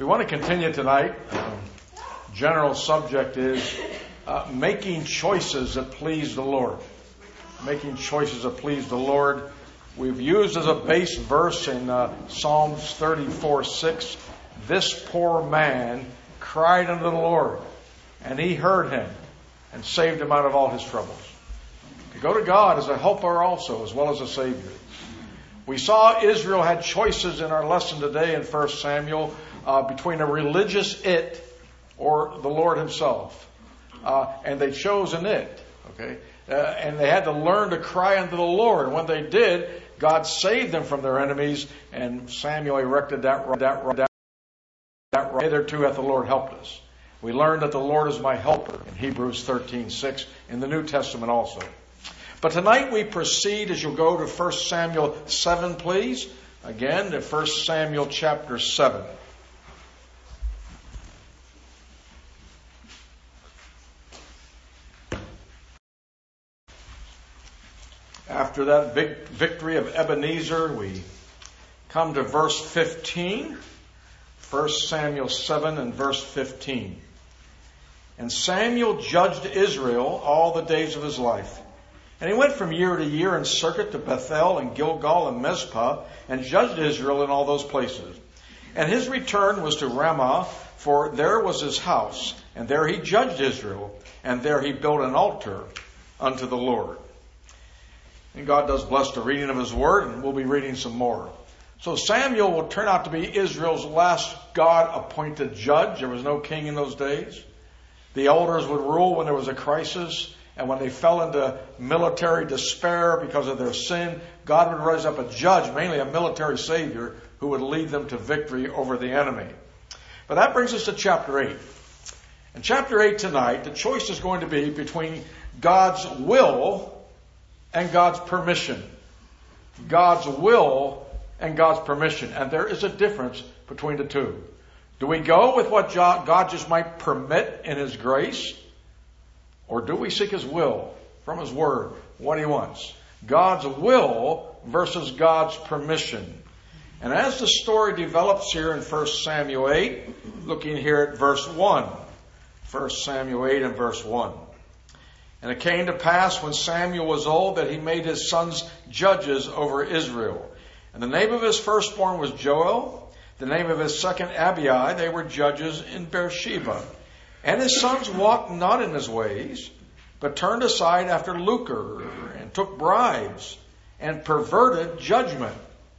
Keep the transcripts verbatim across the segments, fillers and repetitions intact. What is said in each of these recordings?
We want to continue tonight. Um, general subject is uh, making choices that please the Lord. Making choices that please the Lord. We've used as a base verse in uh, Psalms thirty-four six, this poor man cried unto the Lord, and he heard him and saved him out of all his troubles. To go to God as a helper also, as well as a Savior. We saw Israel had choices in our lesson today in First Samuel uh, between a religious it or the Lord himself. Uh, and they chose an it. Okay? Uh, and they had to learn to cry unto the Lord. And when they did, God saved them from their enemies, and Samuel erected that that that that right. Hitherto hath the Lord helped us. We learned that the Lord is my helper in Hebrews thirteen six, in the New Testament also. But tonight we proceed, as you'll go to First Samuel seven, please. Again, to First Samuel chapter seven. After that big victory of Ebenezer, we come to verse fifteen. First Samuel seven and verse fifteen. And Samuel judged Israel all the days of his life. And he went from year to year in circuit to Bethel and Gilgal and Mizpah, and judged Israel in all those places. And his return was to Ramah, for there was his house, and there he judged Israel, and there he built an altar unto the Lord. And God does bless the reading of his word, and we'll be reading some more. So Samuel will turn out to be Israel's last God-appointed judge. There was no king in those days. The elders would rule when there was a crisis. And when they fell into military despair because of their sin, God would raise up a judge, mainly a military savior, who would lead them to victory over the enemy. But that brings us to chapter eight. In chapter eight tonight, the choice is going to be between God's will and God's permission. God's will and God's permission. And there is a difference between the two. Do we go with what God just might permit in his grace? Or do we seek his will from his word, what he wants? God's will versus God's permission. And as the story develops here in First Samuel eight, looking here at verse one. First Samuel eight and verse one. And it came to pass when Samuel was old that he made his sons judges over Israel. And the name of his firstborn was Joel. The name of his second Abiah. They were judges in Beersheba. And his sons walked not in his ways, but turned aside after lucre, and took bribes, and perverted judgment.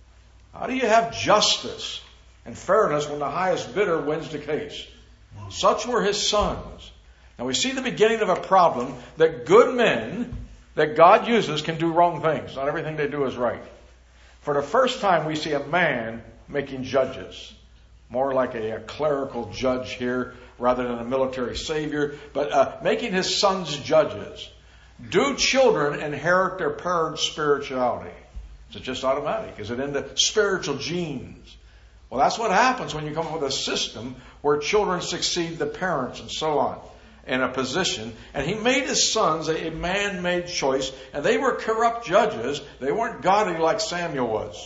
How do you have justice and fairness when the highest bidder wins the case? Such were his sons. Now we see the beginning of a problem that good men that God uses can do wrong things. Not everything they do is right. For the first time we see a man making judges. More like a, a clerical judge here rather than a military savior, but uh, making his sons judges. Do children inherit their parents' spirituality? Is it just automatic? Is it in the spiritual genes? Well, that's what happens when you come up with a system where children succeed the parents and so on in a position. And he made his sons a, a man-made choice, and they were corrupt judges. They weren't godly like Samuel was.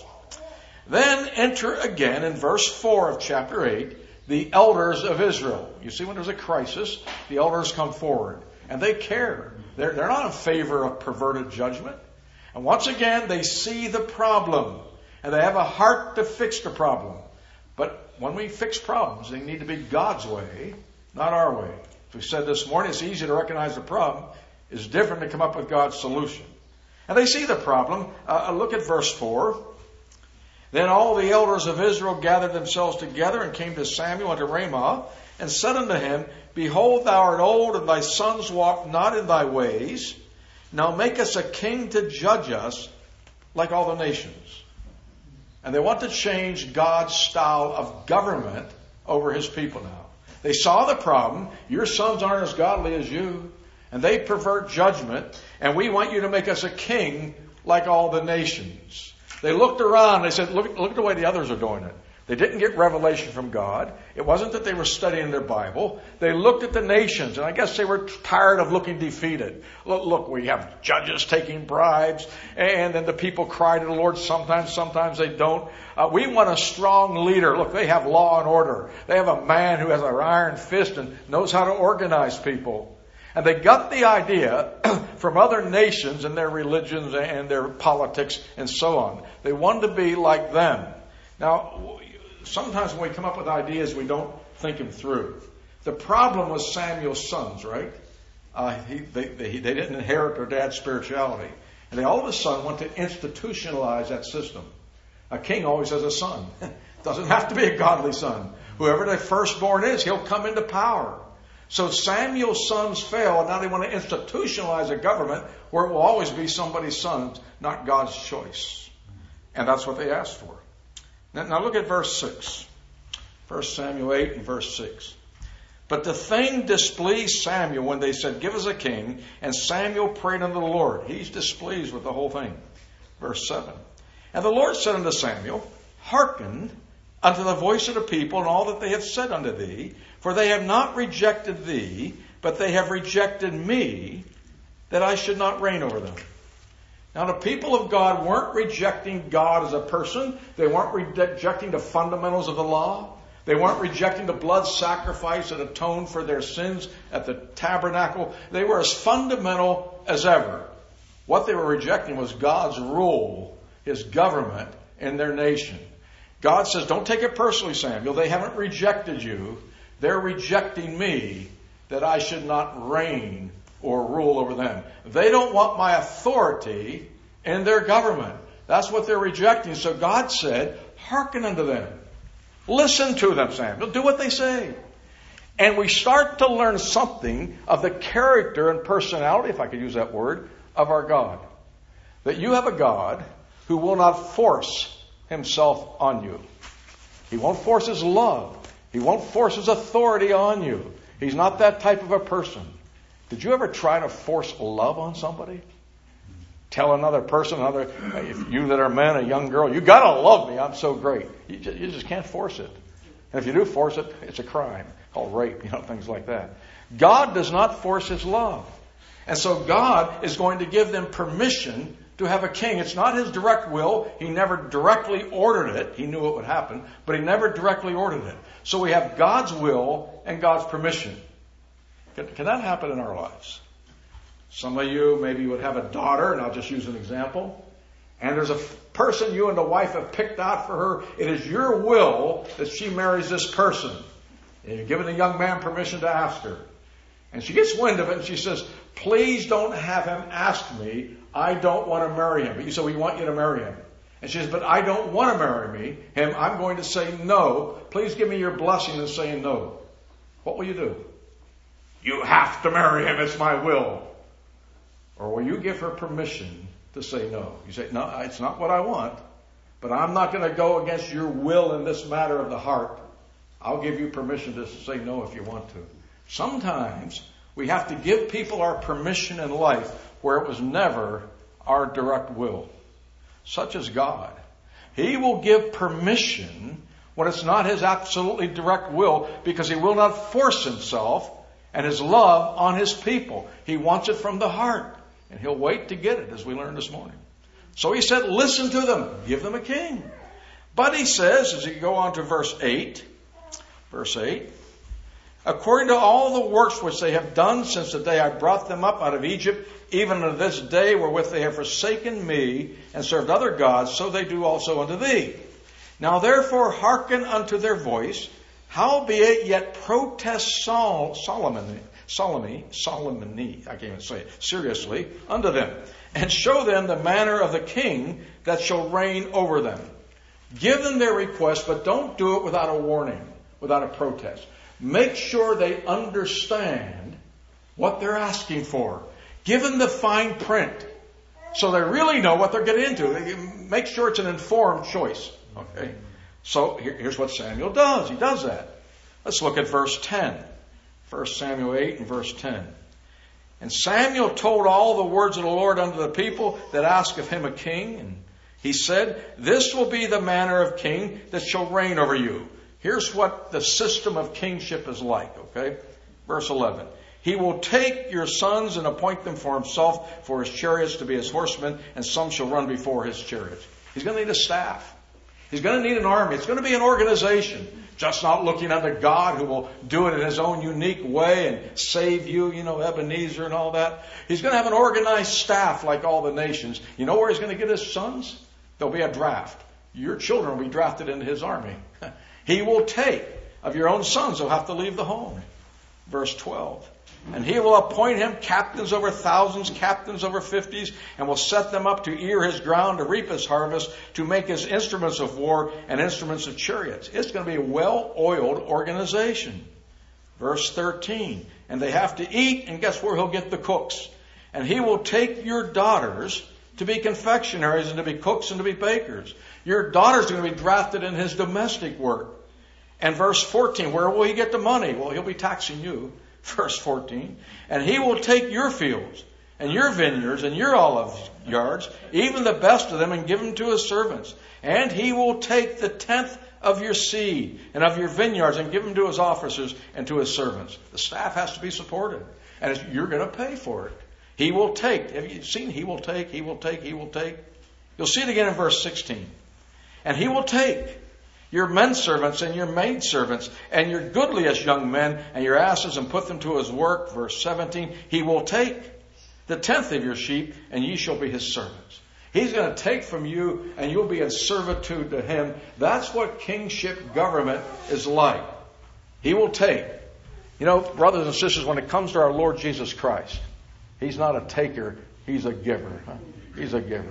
Then enter again in verse four of chapter eight, the elders of Israel. You see, when there's a crisis, the elders come forward. And they care. They're, they're not in favor of perverted judgment. And once again, they see the problem. And they have a heart to fix the problem. But when we fix problems, they need to be God's way, not our way. As we said this morning, it's easy to recognize the problem. It's different to come up with God's solution. And they see the problem. Uh, look at verse four. Then all the elders of Israel gathered themselves together and came to Samuel unto Ramah, and said unto him, Behold, thou art old, and thy sons walk not in thy ways. Now make us a king to judge us like all the nations. And they want to change God's style of government over his people now. They saw the problem. Your sons aren't as godly as you. And they pervert judgment. And we want you to make us a king like all the nations. They looked around. They said, look, look at the way the others are doing it. They didn't get revelation from God. It wasn't that they were studying their Bible. They looked at the nations, and I guess they were tired of looking defeated. Look, look, we have judges taking bribes, and then the people cry to the Lord sometimes, sometimes they don't. Uh, we want a strong leader. Look, they have law and order. They have a man who has an iron fist and knows how to organize people. And they got the idea from other nations and their religions and their politics and so on. They wanted to be like them. Now, sometimes when we come up with ideas, we don't think them through. The problem was Samuel's sons, right? Uh, he, they, they, they didn't inherit their dad's spirituality. And they all of a sudden want to institutionalize that system. A king always has a son. Doesn't have to be a godly son. Whoever their firstborn is, he'll come into power. So Samuel's sons fail, and now they want to institutionalize a government where it will always be somebody's son, not God's choice. And that's what they asked for. Now, now look at verse six. First Samuel eight and verse six. But the thing displeased Samuel when they said, give us a king, and Samuel prayed unto the Lord. He's displeased with the whole thing. Verse seven. And the Lord said unto Samuel, hearken unto the voice of the people and all that they have said unto thee, for they have not rejected thee, but they have rejected me, that I should not reign over them. Now the people of God weren't rejecting God as a person. They weren't rejecting the fundamentals of the law. They weren't rejecting the blood sacrifice that atoned for their sins at the tabernacle. They were as fundamental as ever. What they were rejecting was God's rule, His government in their nation. God says, don't take it personally, Samuel. They haven't rejected you. They're rejecting me, that I should not reign or rule over them. They don't want my authority in their government. That's what they're rejecting. So God said, hearken unto them. Listen to them, Samuel. Do what they say. And we start to learn something of the character and personality, if I could use that word, of our God. That you have a God who will not force Himself on you. He won't force His love. He won't force His authority on you. He's not that type of a person. Did you ever try to force love on somebody? Tell another person, another, if you that are men, a young girl, you gotta love me, I'm so great. You just, you just can't force it. And if you do force it, it's a crime called rape, you know, things like that. God does not force His love. And so God is going to give them permission to have a king. It's not His direct will. He never directly ordered it. He knew it would happen, but He never directly ordered it. So we have God's will and God's permission. Can, can that happen in our lives? Some of you maybe would have a daughter, and I'll just use an example. And there's a person you and the wife have picked out for her. It is your will that she marries this person. And you're giving the young man permission to ask her. And she gets wind of it and she says, please don't have him ask me. I don't want to marry him. But you say, we want you to marry him. And she says, but I don't want to marry me. Him. I'm going to say no. Please give me your blessing in saying no. What will you do? You have to marry him. It's my will. Or will you give her permission to say no? You say, no, it's not what I want. But I'm not going to go against your will in this matter of the heart. I'll give you permission to say no if you want to. Sometimes we have to give people our permission in life where it was never our direct will. Such as God. He will give permission when it's not His absolutely direct will, because He will not force Himself and His love on His people. He wants it from the heart. And He'll wait to get it, as we learned this morning. So He said, listen to them. Give them a king. But He says, as you go on to verse eight, verse eight, according to all the works which they have done since the day I brought them up out of Egypt, even to this day wherewith they have forsaken me and served other gods, so they do also unto thee. Now therefore hearken unto their voice, howbeit yet protest Sol- Solomon, Solomon, Solomon, I can't even say it, seriously, unto them, and show them the manner of the king that shall reign over them. Give them their request, but don't do it without a warning, without a protest. Make sure they understand what they're asking for. Give them the fine print so they really know what they're getting into. Make sure it's an informed choice. Okay. So here, here's what Samuel does. He does that. Let's look at verse ten. First Samuel eight and verse ten. And Samuel told all the words of the Lord unto the people that asked of him a king. And He said, this will be the manner of king that shall reign over you. Here's what the system of kingship is like, okay? Verse eleven. He will take your sons and appoint them for himself, for his chariots to be his horsemen, and some shall run before his chariots. He's going to need a staff. He's going to need an army. It's going to be an organization. Just not looking unto God who will do it in his own unique way and save you, you know, Ebenezer and all that. He's going to have an organized staff like all the nations. You know where he's going to get his sons? There'll be a draft. Your children will be drafted into his army. He will take of your own sons who'll have to leave the home. Verse twelve. And he will appoint him captains over thousands, captains over fifties, and will set them up to ear his ground, to reap his harvest, to make his instruments of war and instruments of chariots. It's going to be a well-oiled organization. Verse thirteen. And they have to eat, and guess where he'll get the cooks? And he will take your daughters to be confectionaries and to be cooks and to be bakers. Your daughters are going to be drafted in his domestic work. And verse fourteen, where will he get the money? Well, he'll be taxing you. Verse fourteen, and he will take your fields and your vineyards and your olive yards, even the best of them, and give them to his servants. And he will take the tenth of your seed and of your vineyards and give them to his officers and to his servants. The staff has to be supported, and it's, you're going to pay for it. He will take. Have you seen he will take, he will take, he will take? You'll see it again in verse sixteen. And he will take your men servants and your maid servants and your goodliest young men and your asses and put them to his work. Verse seventeen, he will take the tenth of your sheep and ye shall be his servants. He's going to take from you and you'll be in servitude to him. That's what kingship government is like. He will take. You know, brothers and sisters, when it comes to our Lord Jesus Christ, he's not a taker, he's a giver. Huh? He's a giver.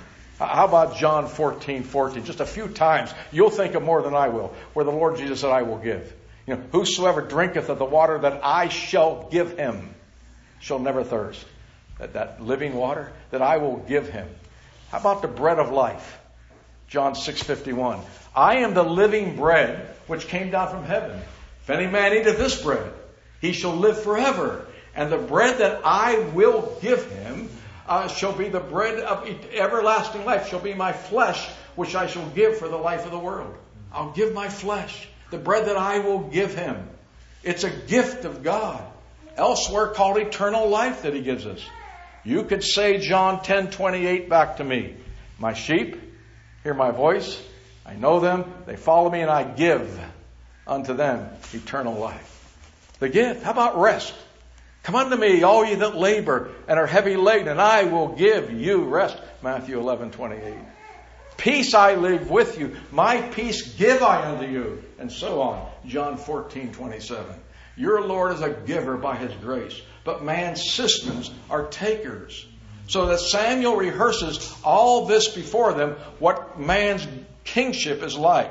How about John fourteen fourteen? Just a few times, you'll think of more than I will, where the Lord Jesus said, I will give. You know, whosoever drinketh of the water that I shall give him shall never thirst. That, that living water that I will give him. How about the bread of life? John six fifty-one. I am the living bread which came down from heaven. If any man eateth this bread, he shall live forever. And the bread that I will give him Uh, shall be the bread of everlasting life, shall be my flesh, which I shall give for the life of the world. I'll give my flesh, the bread that I will give him. It's a gift of God. Elsewhere called eternal life that he gives us. You could say John ten twenty-eight back to me. My sheep hear my voice. I know them. They follow me and I give unto them eternal life. The gift. How about rest? Come unto me, all ye that labor and are heavy laden, and I will give you rest. Matthew eleven twenty-eight. Peace I leave with you. My peace give I unto you. And so on. John fourteen twenty-seven. Your Lord is a giver by his grace. But man's systems are takers. So that Samuel rehearses all this before them, what man's kingship is like.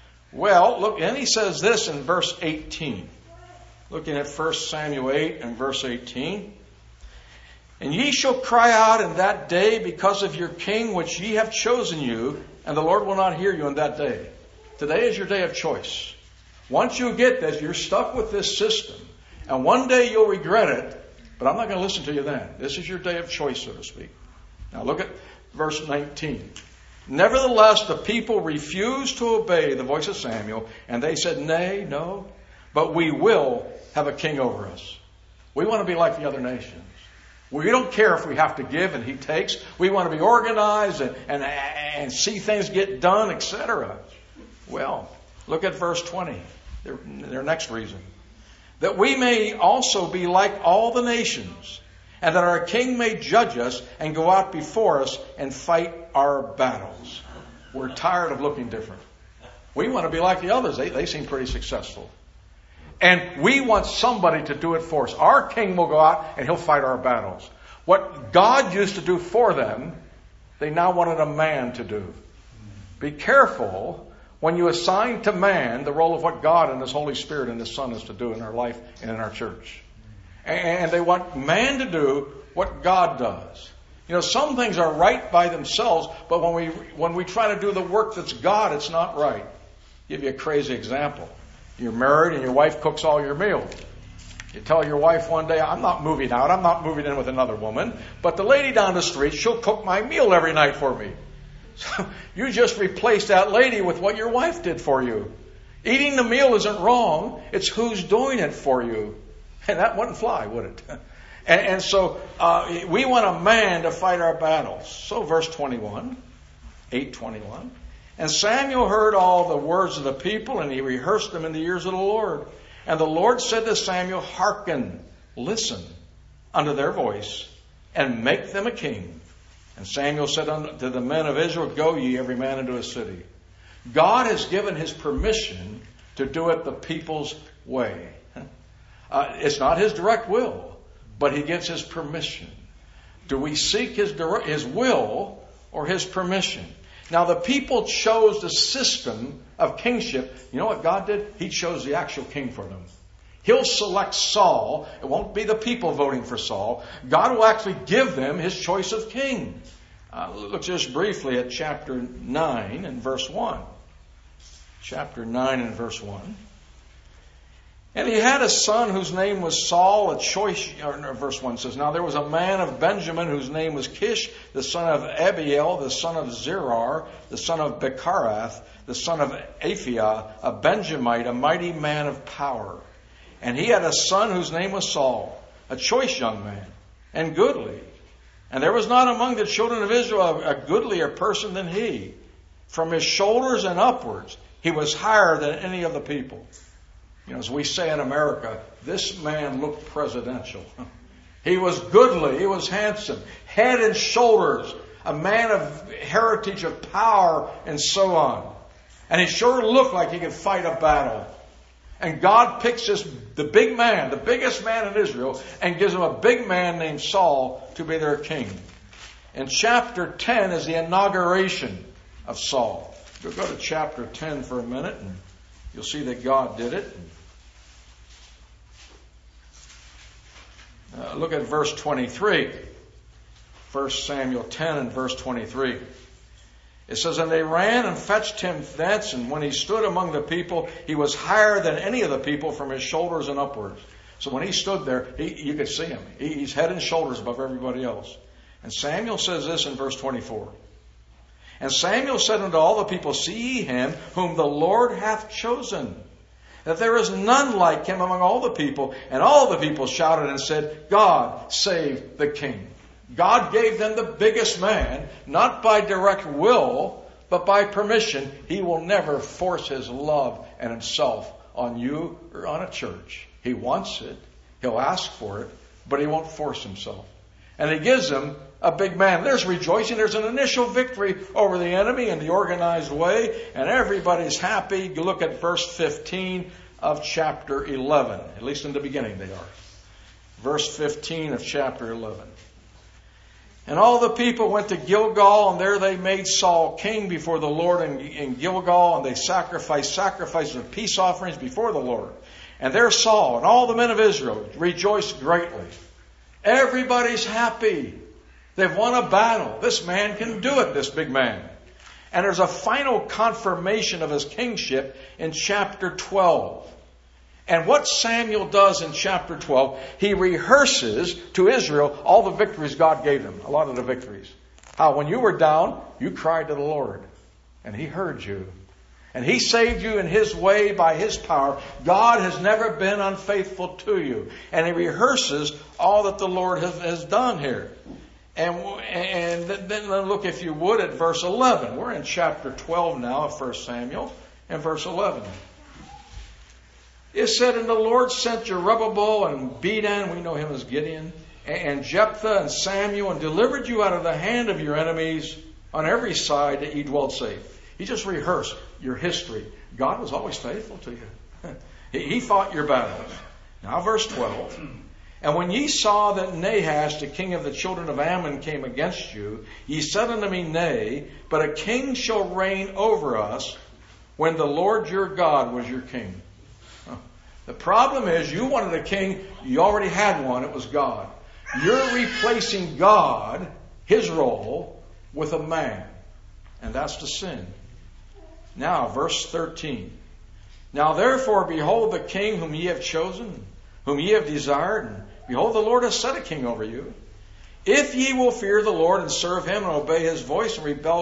Well, look, and he says this in verse eighteen. Looking at First Samuel eight and verse eighteen. And ye shall cry out in that day because of your king which ye have chosen you, and the Lord will not hear you in that day. Today is your day of choice. Once you get this, you're stuck with this system. And one day you'll regret it, but I'm not going to listen to you then. This is your day of choice, so to speak. Now look at verse nineteen. Nevertheless, the people refused to obey the voice of Samuel, and they said, Nay, no, but we will have a king over us. We want to be like the other nations. We don't care if we have to give and he takes. We want to be organized and, and, and see things get done, et cetera. Well, look at verse twenty, their, their next reason. That we may also be like all the nations, and that our king may judge us and go out before us and fight our battles. We're tired of looking different. We want to be like the others. They, they seem pretty successful. And we want somebody to do it for us. Our king will go out and he'll fight our battles. What God used to do for them, they now wanted a man to do. Be careful when you assign to man the role of what God and his Holy Spirit and his Son is to do in our life and in our church. And they want man to do what God does. You know, some things are right by themselves, but when we when we try to do the work that's God, it's not right. I'll give you a crazy example. You're married and your wife cooks all your meals. You tell your wife one day, I'm not moving out, I'm not moving in with another woman, but the lady down the street, she'll cook my meal every night for me. So you just replaced that lady with what your wife did for you. Eating the meal isn't wrong. It's who's doing it for you. And that wouldn't fly, would it? And, and so uh, we want a man to fight our battles. So verse twenty-one, eight twenty-one. And Samuel heard all the words of the people, and he rehearsed them in the ears of the Lord. And the Lord said to Samuel, hearken, listen unto their voice, and make them a king. And Samuel said unto the men of Israel, go ye every man into his city. God has given his permission to do it the people's way. Uh, it's not his direct will, but he gives his permission. Do we seek his, direct, his will or his permission? Now the people chose the system of kingship. You know what God did? He chose the actual king for them. He'll select Saul. It won't be the people voting for Saul. God will actually give them his choice of king. Uh, look just briefly at chapter nine and verse one. Chapter nine and verse one. And he had a son whose name was Saul, a choice, or no, verse one says, now there was a man of Benjamin whose name was Kish, the son of Abiel, the son of Zerar, the son of Becharath, the son of Aphiah, a Benjamite, a mighty man of power. And he had a son whose name was Saul, a choice young man, and goodly. And there was not among the children of Israel a, a goodlier person than he. From his shoulders and upwards, he was higher than any of the people. You know, as we say in America, this man looked presidential. He was goodly. He was handsome. Head and shoulders. A man of heritage of power and so on. And he sure looked like he could fight a battle. And God picks this, the big man, the biggest man in Israel, and gives him a big man named Saul to be their king. And chapter ten is the inauguration of Saul. You'll go to chapter ten for a minute and you'll see that God did it. Uh, look at verse twenty-three. First Samuel ten and verse twenty-three. It says, and they ran and fetched him thence, and when he stood among the people, he was higher than any of the people from his shoulders and upwards. So when he stood there, he, you could see him. He, he's head and shoulders above everybody else. And Samuel says this in verse twenty-four. And Samuel said unto all the people, see ye him whom the Lord hath chosen, that there is none like him among all the people. And all the people shouted and said, God save the king. God gave them the biggest man, not by direct will, but by permission. He will never force his love and himself on you or on a church. He wants it. He'll ask for it, but he won't force himself. And he gives them a big man. There's rejoicing. There's an initial victory over the enemy in the organized way, and everybody's happy. You look at verse fifteen of chapter eleven. At least in the beginning they are. Verse fifteen of chapter eleven. And all the people went to Gilgal, and there they made Saul king before the Lord in, in Gilgal, and they sacrificed sacrifices of peace offerings before the Lord. And there Saul and all the men of Israel rejoiced greatly. Everybody's happy. They've won a battle. This man can do it, this big man. And there's a final confirmation of his kingship in chapter twelve. And what Samuel does in chapter twelve, he rehearses to Israel all the victories God gave them, a lot of the victories. How when you were down, you cried to the Lord, and he heard you. And he saved you in his way by his power. God has never been unfaithful to you. And he rehearses all that the Lord has, has done here. And, and then look, if you would, at verse eleven. We're in chapter twelve now of First Samuel, and verse eleven. It said, and the Lord sent Jerubbaal and Bedan, we know him as Gideon, and Jephthah and Samuel, and delivered you out of the hand of your enemies on every side that ye dwelt safe. He just rehearsed your history. God was always faithful to you. He fought your battles. Now verse twelve. And when ye saw that Nahash, the king of the children of Ammon, came against you, ye said unto me, Nay, but a king shall reign over us when the Lord your God was your king. The problem is you wanted a king, you already had one, it was God. You're replacing God, his role, with a man. And that's the sin. Now, verse thirteen. Now therefore, behold the king whom ye have chosen, whom ye have desired, and behold the Lord has set a king over you. If ye will fear the Lord and serve him and obey his voice and rebel uh,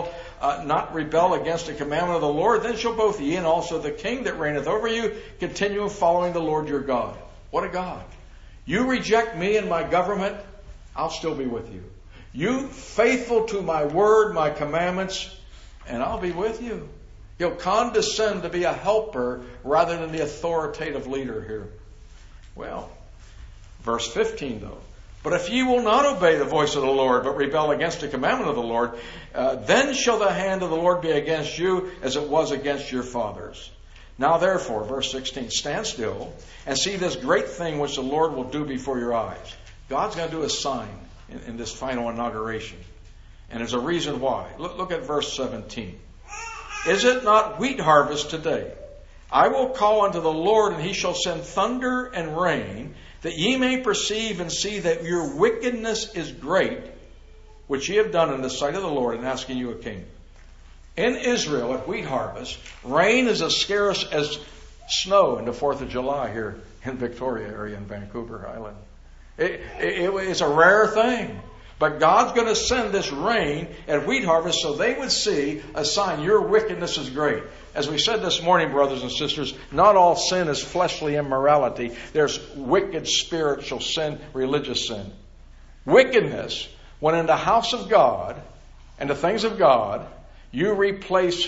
uh, not rebel against the commandment of the Lord, then shall both ye and also the king that reigneth over you continue following the Lord your God. What a God. You reject me and my government, I'll still be with you. You faithful to my word, my commandments, and I'll be with you. He'll condescend to be a helper rather than the authoritative leader here. Well, verse fifteen though. But if ye will not obey the voice of the Lord, but rebel against the commandment of the Lord, uh, then shall the hand of the Lord be against you as it was against your fathers. Now therefore, verse sixteen, stand still and see this great thing which the Lord will do before your eyes. God's going to do a sign in, in this final inauguration. And there's a reason why. Look, look at verse seventeen. Is it not wheat harvest today? I will call unto the Lord, and he shall send thunder and rain, that ye may perceive and see that your wickedness is great, which ye have done in the sight of the Lord in asking you a king. In Israel, at wheat harvest, rain is as scarce as snow in the fourth of July here in Victoria area in Vancouver Island. It, it, it's a rare thing. But God's going to send this rain at wheat harvest so they would see a sign. Your wickedness is great. As we said this morning, brothers and sisters, not all sin is fleshly immorality. There's wicked spiritual sin, religious sin. Wickedness, when in the house of God and the things of God, you replace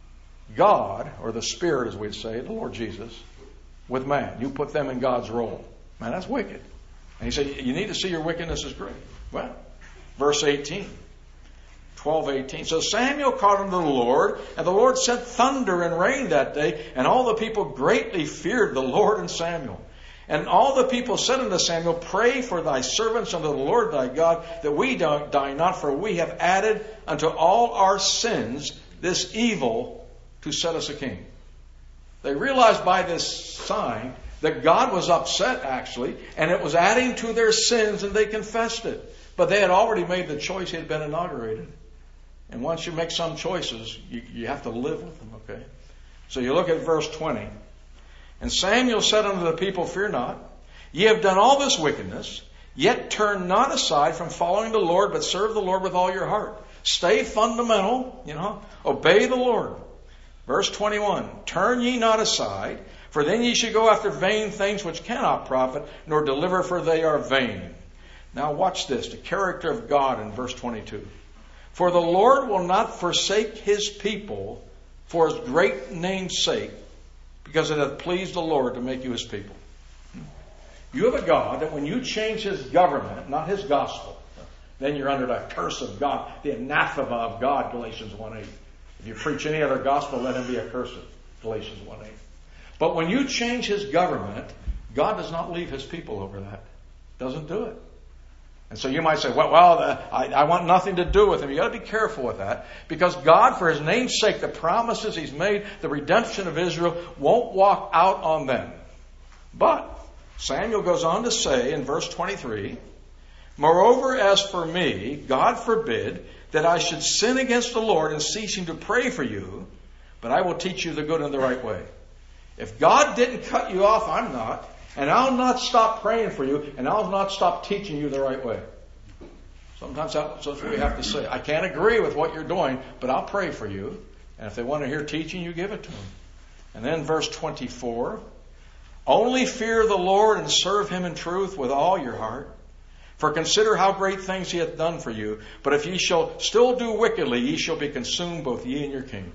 God, or the Spirit as we'd say, the Lord Jesus, with man. You put them in God's role. Man, that's wicked. And he said, you need to see your wickedness is great. Well, verse eighteen. twelve eighteen. So Samuel called unto the Lord, and the Lord sent thunder and rain that day, and all the people greatly feared the Lord and Samuel. And all the people said unto Samuel, pray for thy servants unto the Lord thy God, that we die not, for we have added unto all our sins this evil to set us a king. They realized by this sign that God was upset, actually, and it was adding to their sins, and they confessed it. But they had already made the choice. He had been inaugurated. And once you make some choices, you, you have to live with them, okay? So you look at verse twenty. And Samuel said unto the people, fear not. Ye have done all this wickedness, yet turn not aside from following the Lord, but serve the Lord with all your heart. Stay fundamental, you know, obey the Lord. Verse twenty-one, turn ye not aside, for then ye should go after vain things which cannot profit, nor deliver, for they are vain. Now watch this, the character of God in verse twenty-two. For the Lord will not forsake his people for his great name's sake, because it hath pleased the Lord to make you his people. You have a God that when you change his government, not his gospel, then you're under the curse of God, the anathema of God, Galatians one eight. If you preach any other gospel, let him be accursed, Galatians one eight. But when you change his government, God does not leave his people over that. Doesn't do it. And so you might say, well, well uh, I, I want nothing to do with him. You've got to be careful with that. Because God, for his name's sake, the promises he's made, the redemption of Israel, won't walk out on them. But Samuel goes on to say in verse twenty-three, moreover, as for me, God forbid that I should sin against the Lord in ceasing to pray for you, but I will teach you the good and the right way. If God didn't cut you off, I'm not. And I'll not stop praying for you, and I'll not stop teaching you the right way. Sometimes that's what we have to say. I can't agree with what you're doing, but I'll pray for you. And if they want to hear teaching, you give it to them. And then verse twenty-four, only fear the Lord and serve him in truth with all your heart. For consider how great things he hath done for you. But if ye shall still do wickedly, ye shall be consumed, both ye and your king.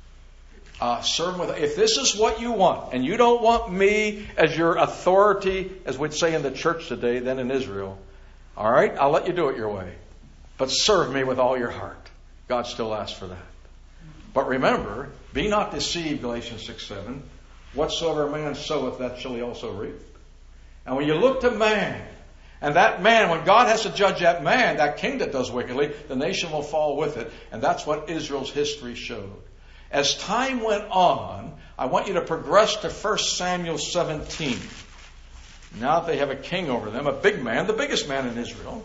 Uh, serve with, if this is what you want, and you don't want me as your authority, as we'd say in the church today, then in Israel, all right, I'll let you do it your way. But serve me with all your heart. God still asks for that. But remember, be not deceived, Galatians six seven. Whatsoever man soweth, that shall he also reap. And when you look to man, and that man, when God has to judge that man, that king that does wickedly, the nation will fall with it. And that's what Israel's history showed. As time went on, I want you to progress to First Samuel seventeen. Now that they have a king over them, a big man, the biggest man in Israel.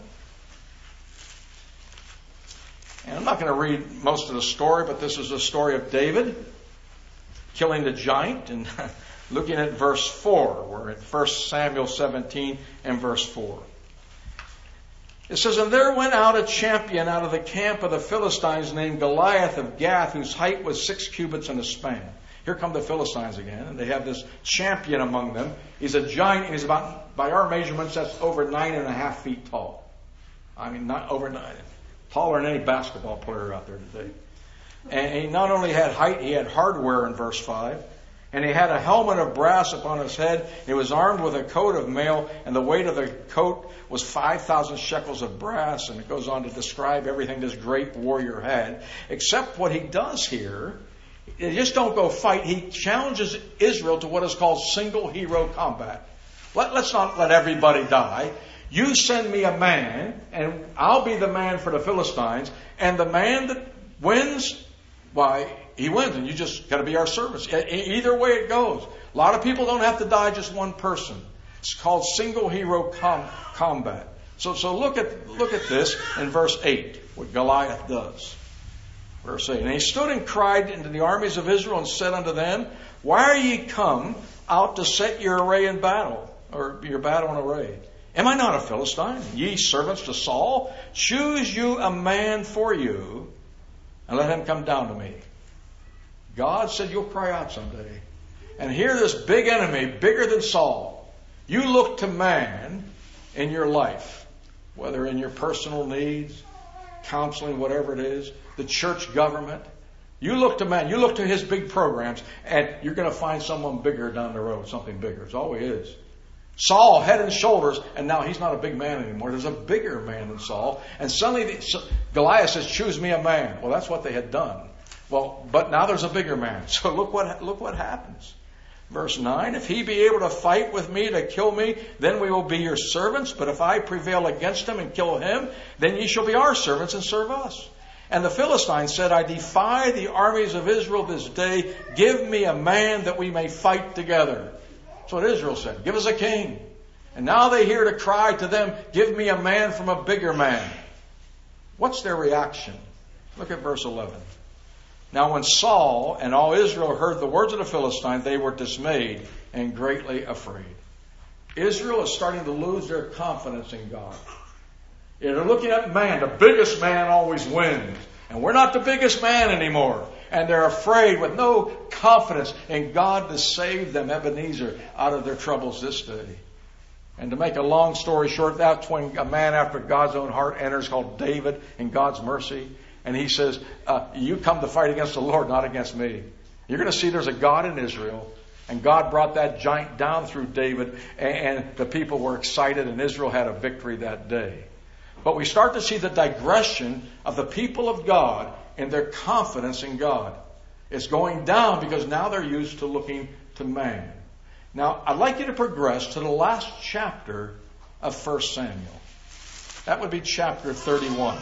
And I'm not going to read most of the story, but this is the story of David killing the giant. And looking at verse four, we're at First Samuel seventeen and verse four. It says, and there went out a champion out of the camp of the Philistines named Goliath of Gath, whose height was six cubits and a span. Here come the Philistines again, and they have this champion among them. He's a giant, and he's about, by our measurements, that's over nine and a half feet tall. I mean, not over nine. Taller than any basketball player out there today. And he not only had height, he had hardware in verse five. And he had a helmet of brass upon his head. He was armed with a coat of mail, and the weight of the coat was five thousand shekels of brass. And it goes on to describe everything this great warrior had. Except what he does here, they just don't go fight. He challenges Israel to what is called single hero combat. Let, let's not let everybody die. You send me a man, and I'll be the man for the Philistines. And the man that wins, why, he wins, and you just got to be our servants. Either way it goes. A lot of people don't have to die, just one person. It's called single hero com- combat. So, so look at look at this in verse eight, what Goliath does. Verse eight. And he stood and cried into the armies of Israel and said unto them, why are ye come out to set your array in battle, or your battle in array? Am I not a Philistine, ye servants to Saul? Choose you a man for you, and let him come down to me. God said you'll cry out someday. And here this big enemy, bigger than Saul. You look to man in your life, whether in your personal needs, counseling, whatever it is, the church government. You look to man, you look to his big programs, and you're going to find someone bigger down the road, something bigger. It's all he is. Saul, head and shoulders, and now he's not a big man anymore. There's a bigger man than Saul. And suddenly the, Goliath says, choose me a man. Well, that's what they had done. Well, but now there's a bigger man. So look what look what happens. Verse nine, if he be able to fight with me to kill me, then we will be your servants. But if I prevail against him and kill him, then ye shall be our servants and serve us. And the Philistines said, I defy the armies of Israel this day. Give me a man that we may fight together. That's what Israel said. Give us a king. And now they hear to cry to them, give me a man from a bigger man. What's their reaction? Look at verse eleven. Now when Saul and all Israel heard the words of the Philistines, they were dismayed and greatly afraid. Israel is starting to lose their confidence in God. They're looking at man. The biggest man always wins. And we're not the biggest man anymore. And they're afraid with no confidence in God to save them, Ebenezer, out of their troubles this day. And to make a long story short, that's when a man after God's own heart enters, called David, in God's mercy. And he says, uh, you come to fight against the Lord, not against me. You're going to see there's a God in Israel. And God brought that giant down through David. And, and the people were excited, and Israel had a victory that day. But we start to see the digression of the people of God and their confidence in God. It's going down because now they're used to looking to man. Now, I'd like you to progress to the last chapter of First Samuel. That would be chapter thirty-one.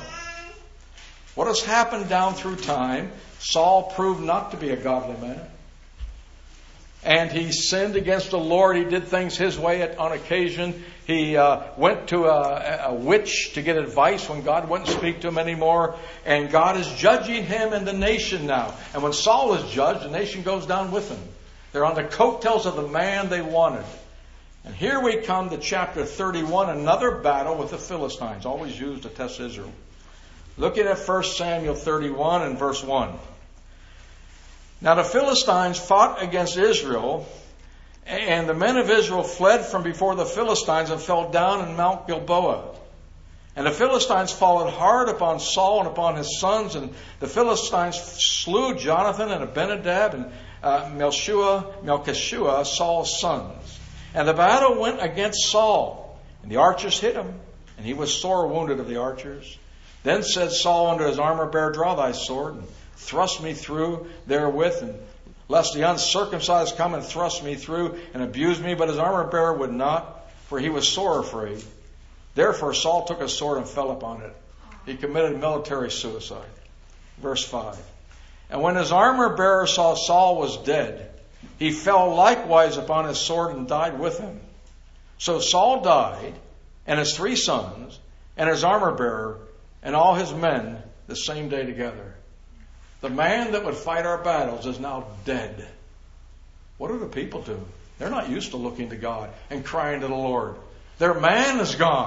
What has happened down through time? Saul proved not to be a godly man. And he sinned against the Lord. He did things his way at, on occasion. He uh, went to a, a witch to get advice when God wouldn't speak to him anymore. And God is judging him and the nation now. And when Saul is judged, the nation goes down with him. They're on the coattails of the man they wanted. And here we come to chapter thirty-one, another battle with the Philistines, always used to test Israel. Looking at First Samuel thirty-one and verse one. Now the Philistines fought against Israel, and the men of Israel fled from before the Philistines and fell down in Mount Gilboa. And the Philistines followed hard upon Saul and upon his sons, and the Philistines slew Jonathan and Abinadab and uh, Melchishua, Melchishua, Saul's sons. And the battle went against Saul, and the archers hit him, and he was sore wounded of the archers. Then said Saul unto his armor-bearer, draw thy sword, and thrust me through therewith, and lest the uncircumcised come and thrust me through and abuse me. But his armor-bearer would not, for he was sore afraid. Therefore Saul took a sword and fell upon it. He committed military suicide. Verse five. And when his armor-bearer saw Saul was dead, he fell likewise upon his sword and died with him. So Saul died, and his three sons, and his armor-bearer, and all his men the same day together. The man that would fight our battles is now dead. What do the people do? They're not used to looking to God and crying to the Lord. Their man is gone.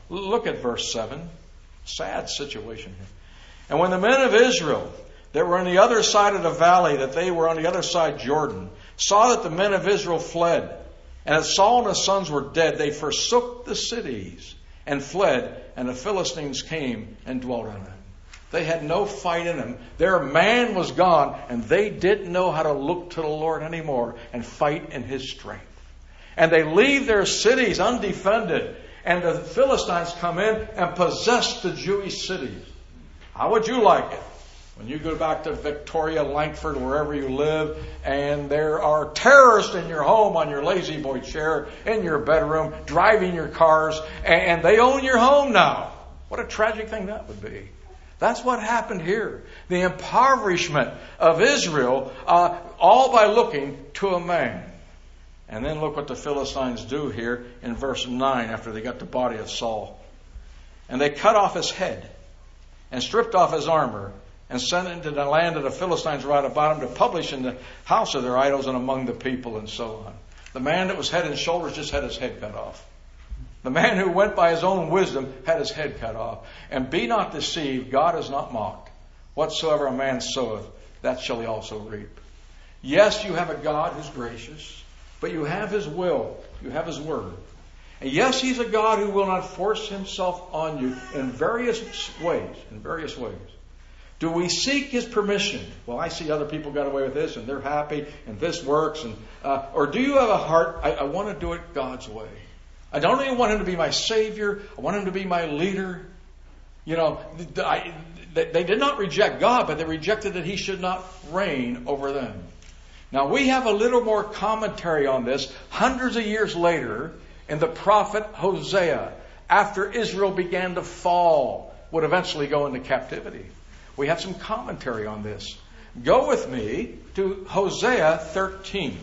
Look at verse seven. Sad situation here. And when the men of Israel that were on the other side of the valley, that they were on the other side Jordan, saw that the men of Israel fled, and that Saul and his sons were dead, they forsook the cities and fled, and the Philistines came and dwelt on them. They had no fight in them. Their man was gone, and they didn't know how to look to the Lord anymore and fight in His strength. And they leave their cities undefended, and the Philistines come in and possess the Jewish cities. How would you like it when you go back to Victoria, Langford, wherever you live, and there are terrorists in your home on your lazy boy chair, in your bedroom, driving your cars, and they own your home now? What a tragic thing that would be. That's what happened here. The impoverishment of Israel, uh, all by looking to a man. And then look what the Philistines do here in verse nine after they got the body of Saul. And they cut off his head and stripped off his armor and sent into the land of the Philistines right about him to publish in the house of their idols and among the people and so on. The man that was head and shoulders just had his head cut off. The man who went by his own wisdom had his head cut off. And be not deceived, God is not mocked. Whatsoever a man soweth, that shall he also reap. Yes, you have a God who's gracious, but you have His will. You have His word. And yes, He's a God who will not force Himself on you in various ways. In various ways. Do we seek His permission? Well, I see other people got away with this and they're happy and this works. And uh, or do you have a heart, I, I want to do it God's way. I don't even want Him to be my Savior. I want Him to be my leader. You know, I, they, they did not reject God, but they rejected that He should not reign over them. Now, we have a little more commentary on this hundreds of years later in the prophet Hosea, after Israel began to fall, would eventually go into captivity. We have some commentary on this. Go with me to Hosea thirteen.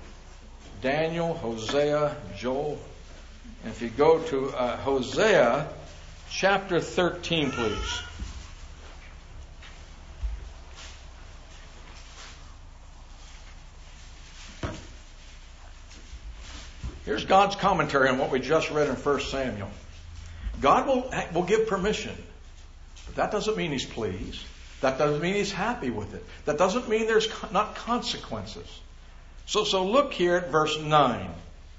Daniel, Hosea, Joel. And if you go to uh, Hosea chapter thirteen, please. Here's God's commentary on what we just read in First Samuel. God will, will give permission. But that doesn't mean He's pleased. That doesn't mean He's happy with it. That doesn't mean there's not consequences. So, so look here at verse nine.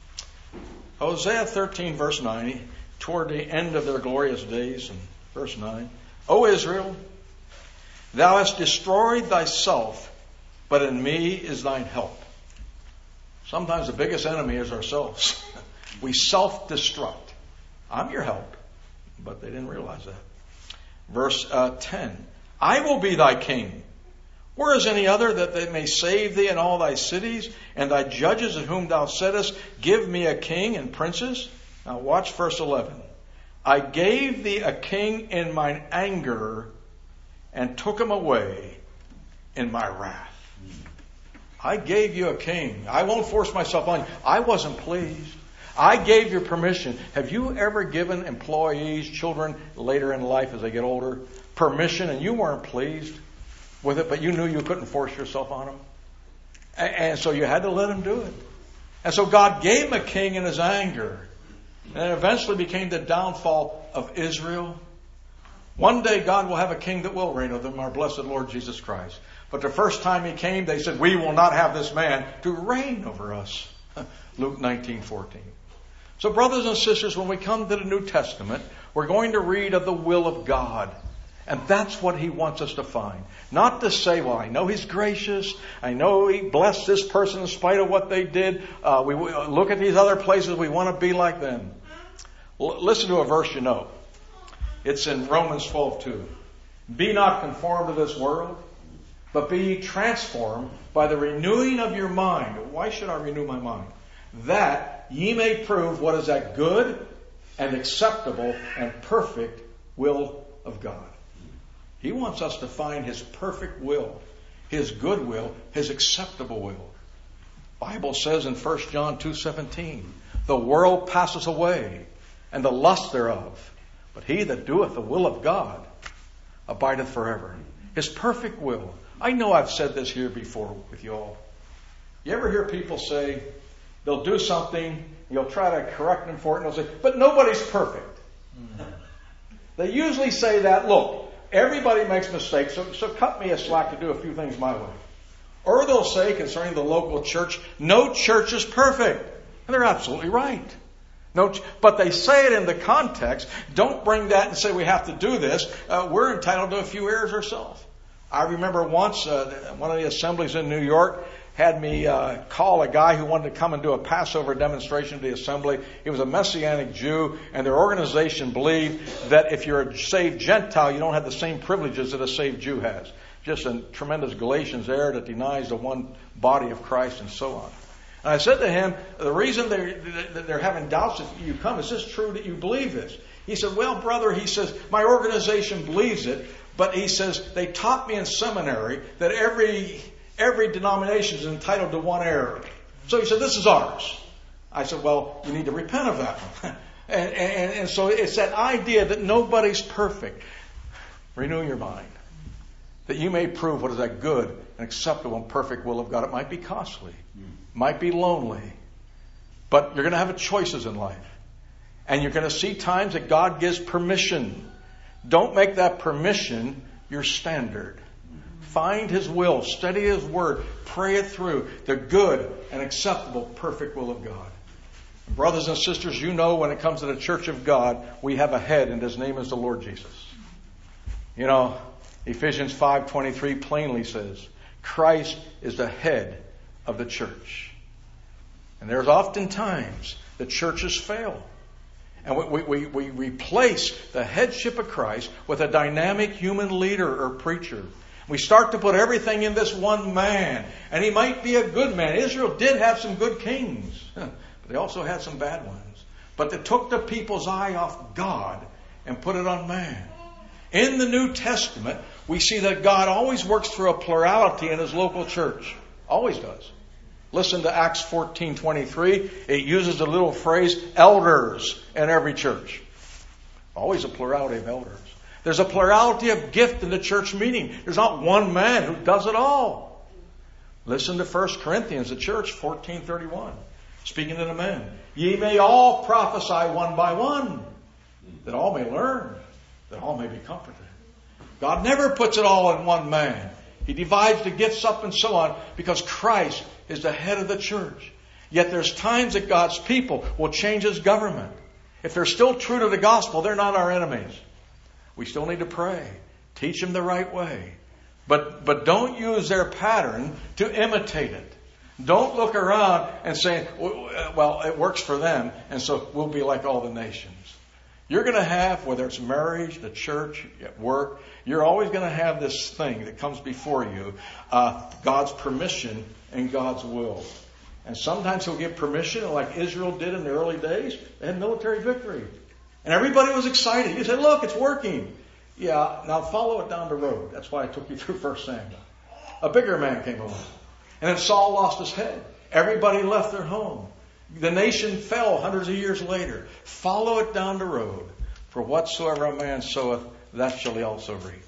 Hosea thirteen, verse nine, toward the end of their glorious days, in verse nine. O Israel, thou hast destroyed thyself, but in me is thine help. Sometimes the biggest enemy is ourselves. We self-destruct. I'm your help. But they didn't realize that. Verse uh, ten. I will be thy king. Where is any other that they may save thee in all thy cities, and thy judges of whom thou saidest, give me a king and princes? Now watch verse eleven. I gave thee a king in mine anger, and took him away in my wrath. I gave you a king. I won't force myself on you. I wasn't pleased. I gave you permission. Have you ever given employees, children later in life as they get older, permission and you weren't pleased with it, but you knew you couldn't force yourself on them? And so you had to let them do it. And so God gave him a king in His anger. And it eventually became the downfall of Israel. One day God will have a king that will reign over them, our blessed Lord Jesus Christ. But the first time He came, they said, we will not have this man to reign over us. Luke nineteen fourteen. So brothers and sisters, when we come to the New Testament, we're going to read of the will of God. And that's what He wants us to find. Not to say, well, I know He's gracious. I know He blessed this person in spite of what they did. Uh, we look at these other places. We want to be like them. L- listen to a verse you know. It's in Romans twelve two. Be not conformed to this world, but be ye transformed by the renewing of your mind. Why should I renew my mind? That ye may prove what is that good and acceptable and perfect will of God. He wants us to find His perfect will, His good will, His acceptable will. The Bible says in First John two seventeen, the world passes away and the lust thereof, but he that doeth the will of God abideth forever. His perfect will. I know I've said this here before with you all. You ever hear people say, they'll do something, you'll try to correct them for it, and they'll say, but nobody's perfect. They usually say that, look, everybody makes mistakes, so, so cut me a slack to do a few things my way. Or they'll say concerning the local church, no church is perfect. And they're absolutely right. No, but they say it in the context. Don't bring that and say we have to do this. Uh, we're entitled to a few errors ourselves. I remember once uh, one of the assemblies in New York had me uh, call a guy who wanted to come and do a Passover demonstration to the assembly. He was a Messianic Jew, and their organization believed that if you're a saved Gentile, you don't have the same privileges that a saved Jew has. Just a tremendous Galatians error that denies the one body of Christ and so on. And I said to him, the reason they're, they're having doubts if you come, is this true that you believe this? He said, well, brother, he says, my organization believes it, but he says, they taught me in seminary that every every denomination is entitled to one error. So he said, this is ours. I said, well, you need to repent of that one. and, and, and so it's that idea that nobody's perfect. Renew your mind. That you may prove what is that good and acceptable and perfect will of God. It might be costly. Might be lonely. But you're going to have choices in life. And you're going to see times that God gives permission. Don't make that permission your standard. Find His will. Study His Word. Pray it through. The good and acceptable, perfect will of God. Brothers and sisters, you know when it comes to the church of God, we have a head, and His name is the Lord Jesus. You know, Ephesians five twenty-three plainly says, Christ is the head of the church. And there's often times that churches fail. And we, we, we replace the headship of Christ with a dynamic human leader or preacher. We start to put everything in this one man. And he might be a good man. Israel did have some good kings. But they also had some bad ones. But they took the people's eye off God and put it on man. In the New Testament, we see that God always works through a plurality in His local church. Always does. Listen to Acts fourteen twenty-three. It uses the little phrase, elders in every church. Always a plurality of elders. There's a plurality of gift in the church meeting. There's not one man who does it all. Listen to First Corinthians, the church, fourteen thirty-one. Speaking to the men. Ye may all prophesy one by one, that all may learn, that all may be comforted. God never puts it all in one man. He divides the gifts up and so on because Christ is the head of the church. Yet there's times that God's people will change His government. If they're still true to the gospel, they're not our enemies. We still need to pray. Teach them the right way. But, but don't use their pattern to imitate it. Don't look around and say, well, it works for them, and so we'll be like all the nations. You're going to have, whether it's marriage, the church, at work, you're always going to have this thing that comes before you, uh, God's permission and God's will. And sometimes He'll give permission, like Israel did in the early days. They had military victory. And everybody was excited. You said, look, it's working. Yeah, now follow it down the road. That's why I took you through First Samuel. A bigger man came along. And then Saul lost his head. Everybody left their home. The nation fell hundreds of years later. Follow it down the road. For whatsoever a man soweth, that shall he also reap.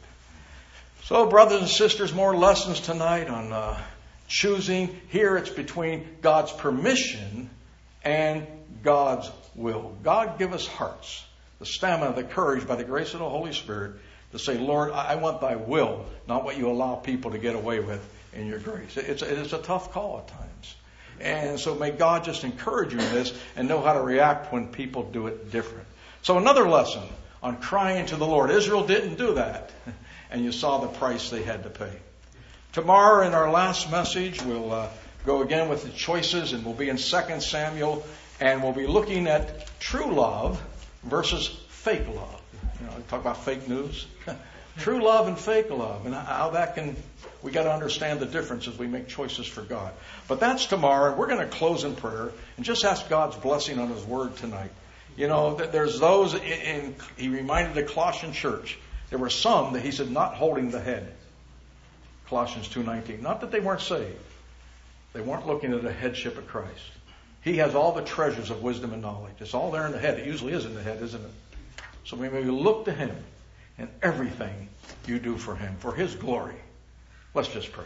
So, brothers and sisters, more lessons tonight on uh, choosing. Here it's between God's permission and God's will. God give us hearts, the stamina, the courage by the grace of the Holy Spirit to say, Lord, I want Thy will, not what you allow people to get away with in your grace. It's a, it's a tough call at times. And so may God just encourage you in this and know how to react when people do it different. So another lesson on crying to the Lord. Israel didn't do that. And you saw the price they had to pay. Tomorrow in our last message, we'll uh, go again with the choices, and we'll be in Second Samuel, and we'll be looking at true love versus fake love. You know, we talk about fake news. True love and fake love, and how that can, we got to understand the difference as we make choices for God. But that's tomorrow. We're going to close in prayer and just ask God's blessing on His Word tonight. You know, there's those in, in He reminded the Colossian church, there were some that He said not holding the head. Colossians two nineteen. Not that they weren't saved. They weren't looking at the headship of Christ. He has all the treasures of wisdom and knowledge. It's all there in the head. It usually is in the head, isn't it? So we may look to Him in everything you do for Him, for His glory. Let's just pray.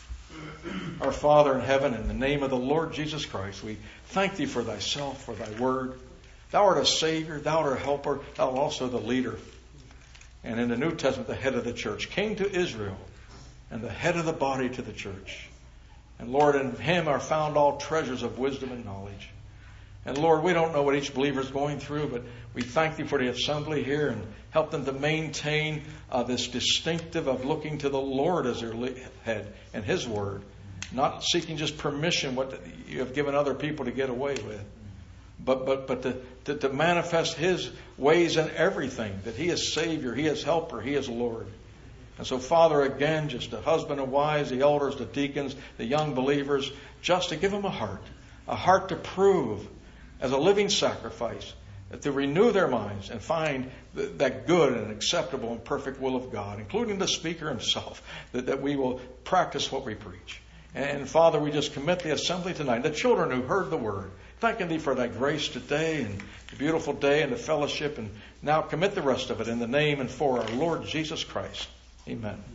Our Father in heaven, in the name of the Lord Jesus Christ, we thank Thee for Thyself, for Thy Word. Thou art a Savior, Thou art a helper, Thou art also the leader. And in the New Testament, the head of the church, King to Israel, and the head of the body to the church. And Lord, in Him are found all treasures of wisdom and knowledge. And Lord, we don't know what each believer is going through, but we thank Thee for the assembly here and help them to maintain uh, this distinctive of looking to the Lord as their head and His Word, not seeking just permission, what You have given other people to get away with, but but but to, to, to manifest His ways in everything, that He is Savior, He is Helper, He is Lord. And so, Father, again, just the husband and wives, the elders, the deacons, the young believers, just to give them a heart, a heart to prove as a living sacrifice, to renew their minds and find that good and acceptable and perfect will of God, including the speaker himself, that, that we will practice what we preach. And Father, we just commit the assembly tonight, the children who heard the word, thanking Thee for that grace today and the beautiful day and the fellowship, and now commit the rest of it in the name and for our Lord Jesus Christ. Amen.